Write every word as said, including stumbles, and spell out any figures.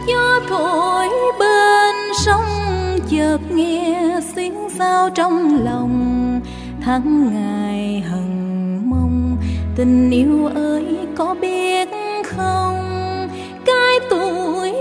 Gió thổi bên sông chợt nghe xuyến sao trong lòng, tháng ngày hằng mong tình yêu ơi có biết không, cái tuổi